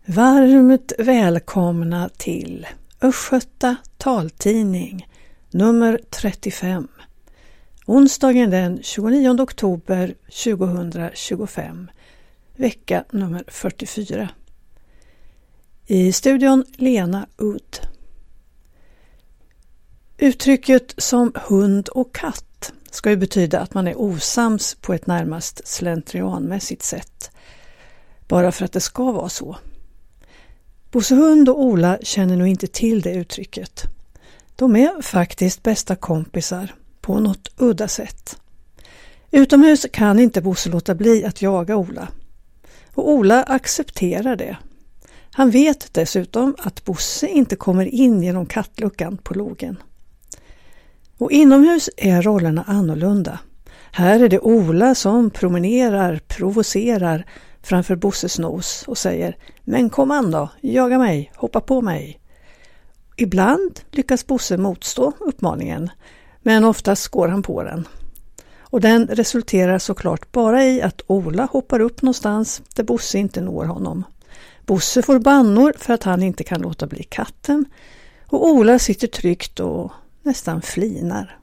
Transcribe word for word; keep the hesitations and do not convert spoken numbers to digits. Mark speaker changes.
Speaker 1: Varmt välkomna till Östgöta taltidning nummer trettiofem. Onsdagen den tjugonionde oktober tjugohundratjugofem, vecka nummer fyrtiofyra. I studion Lena Udd. Uttrycket som hund och katt ska ju betyda att man är osams på ett närmast slentrianmässigt sätt. Bara för att det ska vara så. Bosse Hund och Ola känner nog inte till det uttrycket. De är faktiskt bästa kompisar på något udda sätt. Utomhus kan inte Bosse låta bli att jaga Ola. Och Ola accepterar det. Han vet dessutom att Bosse inte kommer in genom kattluckan på logen. Och inomhus är rollerna annorlunda. Här är det Ola som promenerar, provocerar framför Bosses nos och säger: "Men kom an då, jaga mig, hoppa på mig." Ibland lyckas Bosse motstå uppmaningen, men oftast går han på den. Och den resulterar såklart bara i att Ola hoppar upp någonstans där Bosse inte når honom. Bosse får bannor för att han inte kan låta bli katten, och Ola sitter tryggt och nästan flinar.